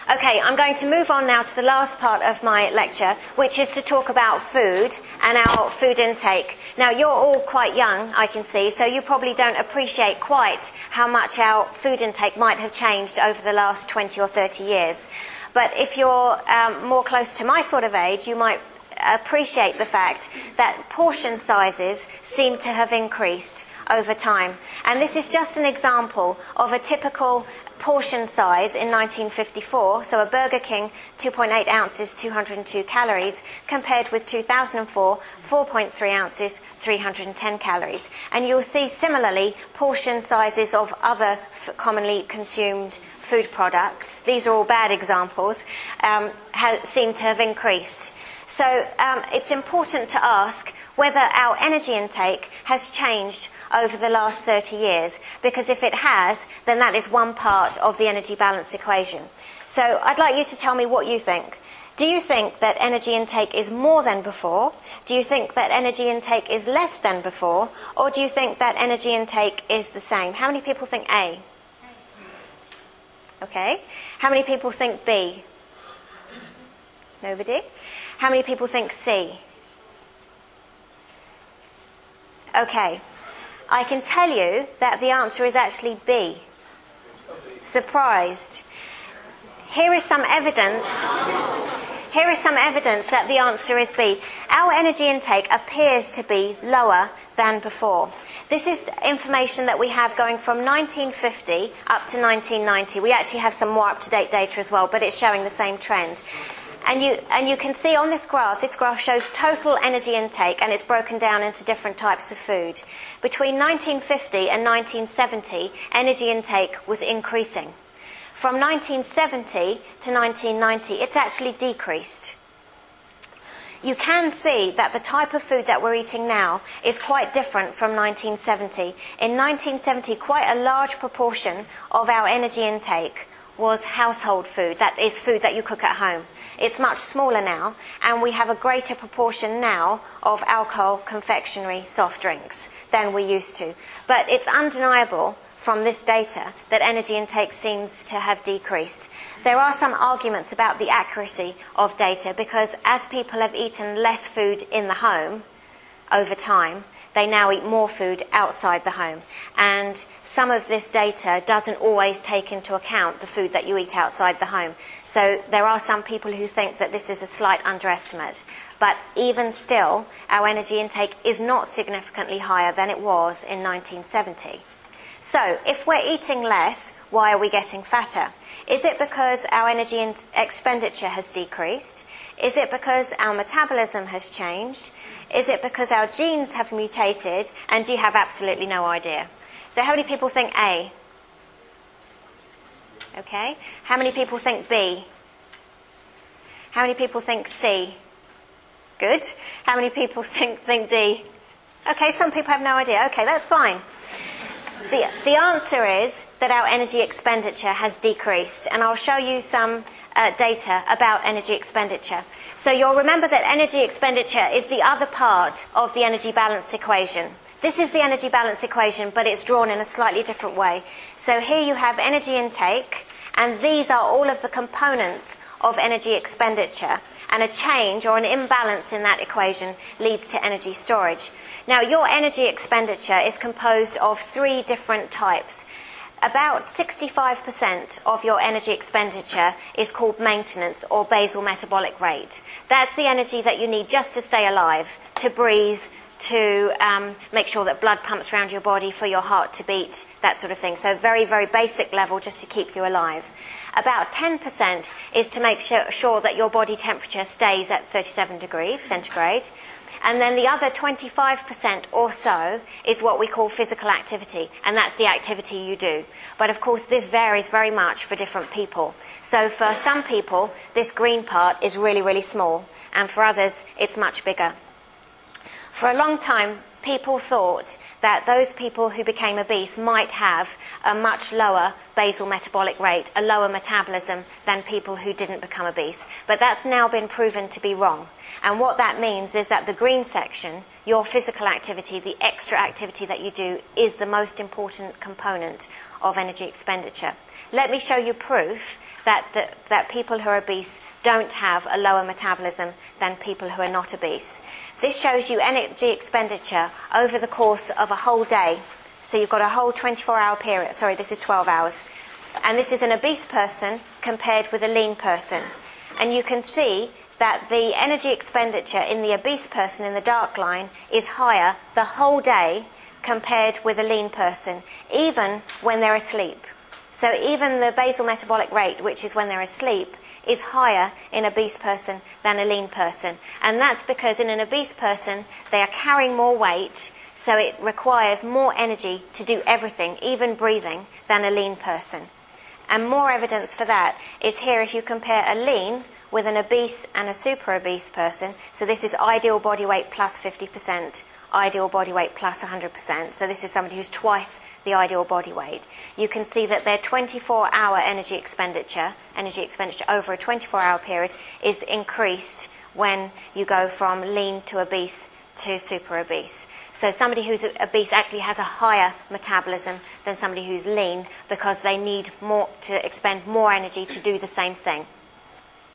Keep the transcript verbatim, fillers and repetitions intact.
Okay, I'm going to move on now to the last part of my lecture, which is to talk about food and our food intake. Now, you're all quite young, I can see, so you probably don't appreciate quite how much our food intake might have changed over the last twenty or thirty years. But if you're um, more close to my sort of age, you might appreciate the fact that portion sizes seem to have increased over time. And this is just an example of a typical portion size in nineteen fifty-four, so a Burger King, two point eight ounces, two hundred two calories, compared with two thousand four, four point three ounces, three hundred ten calories. And you'll see similarly portion sizes of other f- commonly consumed food products, these are all bad examples, um, ha- seem to have increased. So um, it's important to ask whether our energy intake has changed over the last thirty years, because if it has, then that is one part of the energy balance equation. So I'd like you to tell me what you think. Do you think that energy intake is more than before? Do you think that energy intake is less than before? Or do you think that energy intake is the same? How many people think A? Okay. How many people think B? Nobody? How many people think C? Okay. I can tell you that the answer is actually B. Surprised. Here is some evidence. Here is some evidence that the answer is B. Our energy intake appears to be lower than before. This is information that we have going from nineteen fifty up to nineteen ninety. We actually have some more up-to-date data as well, but it's showing the same trend. And you, and you can see on this graph, this graph shows total energy intake, and it's broken down into different types of food. Between nineteen fifty and nineteen seventy, energy intake was increasing. From nineteen seventy to nineteen ninety, it's actually decreased. You can see that the type of food that we're eating now is quite different from nineteen seventy. In nineteen seventy, quite a large proportion of our energy intake was household food, that is food that you cook at home. It's much smaller now, and we have a greater proportion now of alcohol, confectionery, soft drinks than we used to. But it's undeniable from this data that energy intake seems to have decreased. There are some arguments about the accuracy of data, because as people have eaten less food in the home over time, they now eat more food outside the home. And some of this data doesn't always take into account the food that you eat outside the home. So there are some people who think that this is a slight underestimate. But even still, our energy intake is not significantly higher than it was in nineteen seventy. So if we're eating less, why are we getting fatter? Is it because our energy in- expenditure has decreased? Is it because our metabolism has changed? Is it because our genes have mutated? And do you have absolutely no idea? So how many people think A? Okay. How many people think B? How many people think C? Good. How many people think, think D? Okay, some people have no idea. Okay, that's fine. The, the answer is that our energy expenditure has decreased, and I'll show you some uh, data about energy expenditure. So you'll remember that energy expenditure is the other part of the energy balance equation. This is the energy balance equation, but it's drawn in a slightly different way. So here you have energy intake, and these are all of the components of energy expenditure, and a change or an imbalance in that equation leads to energy storage. Now, your energy expenditure is composed of three different types. About sixty-five percent of your energy expenditure is called maintenance, or basal metabolic rate. That's the energy that you need just to stay alive, to breathe, to um, make sure that blood pumps around your body, for your heart to beat, that sort of thing. So very, very basic level just to keep you alive. About ten percent is to make sure, sure that your body temperature stays at thirty-seven degrees centigrade. And then the other twenty-five percent or so is what we call physical activity, and that's the activity you do. But of course, this varies very much for different people. So for some people, this green part is really, really small, and for others, it's much bigger. For a long time, people thought that those people who became obese might have a much lower basal metabolic rate, a lower metabolism than people who didn't become obese. But that's now been proven to be wrong. And what that means is that the green section your physical activity, the extra activity that you do, is the most important component of energy expenditure. Let me show you proof that, the, that people who are obese don't have a lower metabolism than people who are not obese. This shows you energy expenditure over the course of a whole day. So you've got a whole twenty-four hour period. Sorry, this is twelve hours. And this is an obese person compared with a lean person. And you can see that the energy expenditure in the obese person in the dark line is higher the whole day compared with a lean person, even when they're asleep. So even the basal metabolic rate, which is when they're asleep, is higher in an obese person than a lean person. And that's because in an obese person, they are carrying more weight, so it requires more energy to do everything, even breathing, than a lean person. And more evidence for that is here if you compare a lean with an obese and a super obese person. So this is ideal body weight plus fifty percent, ideal body weight plus one hundred percent. So this is somebody who's twice the ideal body weight. You can see that their twenty-four hour energy expenditure, energy expenditure over a twenty-four hour period is increased when you go from lean to obese to super obese. So somebody who's obese actually has a higher metabolism than somebody who's lean because they need more to expend more energy to do the same thing.